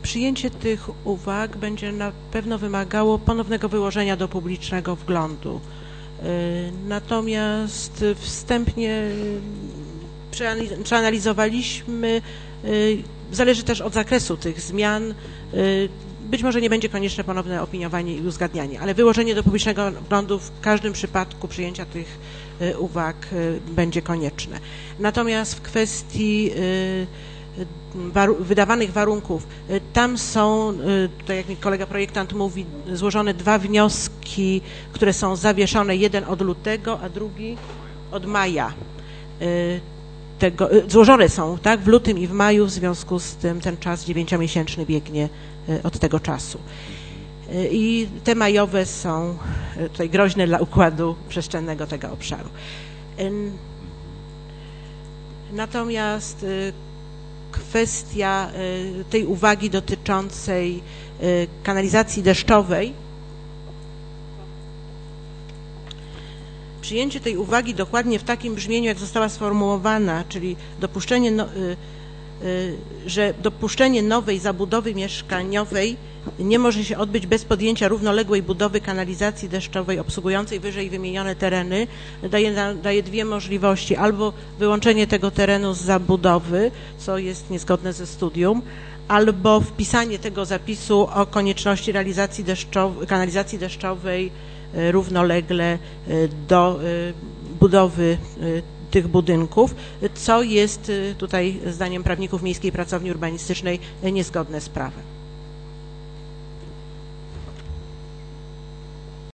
Przyjęcie tych uwag będzie na pewno wymagało ponownego wyłożenia do publicznego wglądu. Natomiast wstępnie przeanalizowaliśmy, zależy też od zakresu tych zmian, być może nie będzie konieczne ponowne opiniowanie i uzgadnianie, ale wyłożenie do publicznego wglądu w każdym przypadku przyjęcia tych uwag będzie konieczne. Natomiast w kwestii wydawanych warunków, tam są, tutaj jak mi kolega projektant mówi, złożone dwa wnioski, które są zawieszone, jeden od lutego, a drugi od maja. Złożone są, tak, w lutym i w maju, w związku z tym ten czas 9-miesięczny biegnie od tego czasu. I te majowe są tutaj groźne dla układu przestrzennego tego obszaru. Natomiast kwestia tej uwagi dotyczącej kanalizacji deszczowej, przyjęcie tej uwagi dokładnie w takim brzmieniu, jak została sformułowana, czyli że dopuszczenie nowej zabudowy mieszkaniowej nie może się odbyć bez podjęcia równoległej budowy kanalizacji deszczowej obsługującej wyżej wymienione tereny, daje dwie możliwości: albo wyłączenie tego terenu z zabudowy, co jest niezgodne ze studium, albo wpisanie tego zapisu o konieczności realizacji kanalizacji deszczowej równolegle do budowy tych budynków, co jest tutaj zdaniem prawników Miejskiej Pracowni Urbanistycznej niezgodne z prawem.